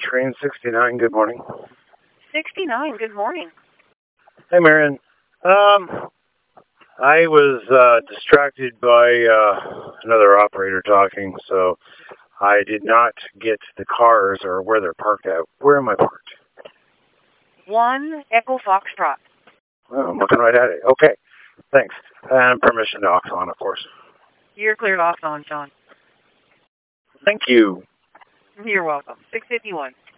Train 69, good morning. 69, good morning. Hey, Marion. I was distracted by another operator talking, so I did not get the cars or where they're parked at. Where am I parked? 1 Echo Foxtrot. I'm looking right at it. Okay, thanks. And permission to Oxon, of course. You're cleared off on, John. Thank you. You're welcome. 651.